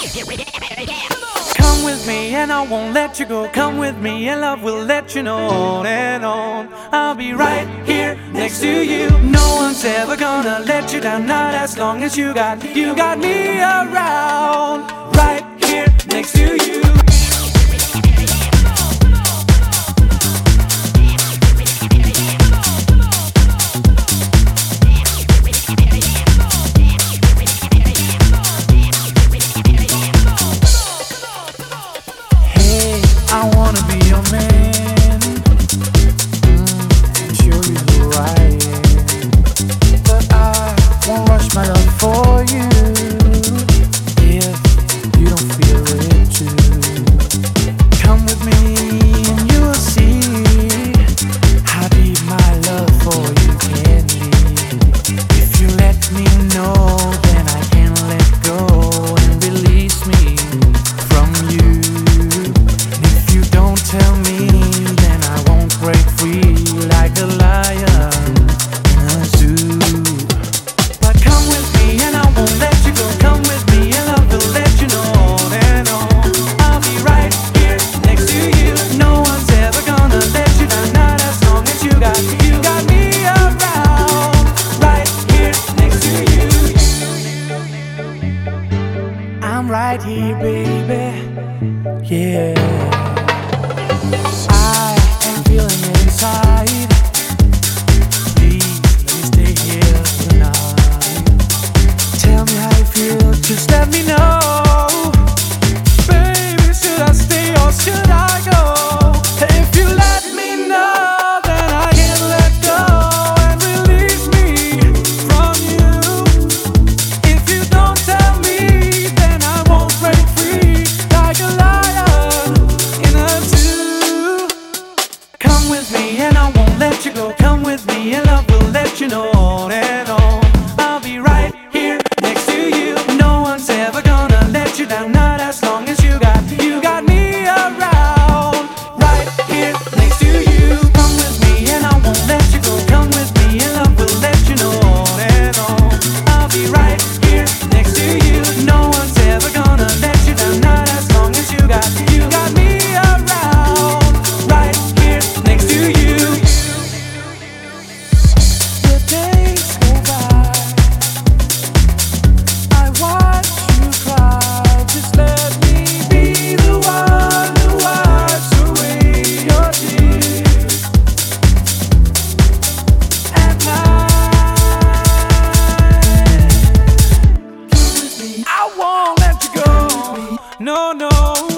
Come with me and I won't let you go. Come with me and love will let you know on and on. I'll be right here next to you. No one's ever gonna let you down, not as long as you got me around. Right here next to you. I wanna be your man, and show you who I am. But I won't rush my love for you if you don't feel it too. Come with me and you'll see how deep my love for you can be. If you let me know, then I can let go and release me from you. Don't tell me, then I won't break free like a lion in a zoo. But come with me and I won't let you go. Come with me and I will let you know on and on. I'll be right here next to you. No one's ever gonna let you down, not as long as you got me around. Right here next to you. I'm right here, baby. Yeah. I am feeling it inside. Please let me stay here tonight. Tell me how you feel, just let me know. Baby, should I stay or should I go? If you let me know, then I can let go and release me from you. If you don't tell me, then I won't break free like a lion in a zoo. Come with me and I won't let you go. Come with me and love will let you know on and on. I'll be right here next to you. No one's ever gonna let you down, not as long as you got me around. Right here next to you. Come with me and I won't let you go. Come with me and love will let you know on and on. I'll be right here next to you. No one's ever gonna let you down, not as long as you got me around. Right here next to you. The days go by, I watch you cry. Just let me be the one who wipes away your tears at night. I won't let you go. No, no.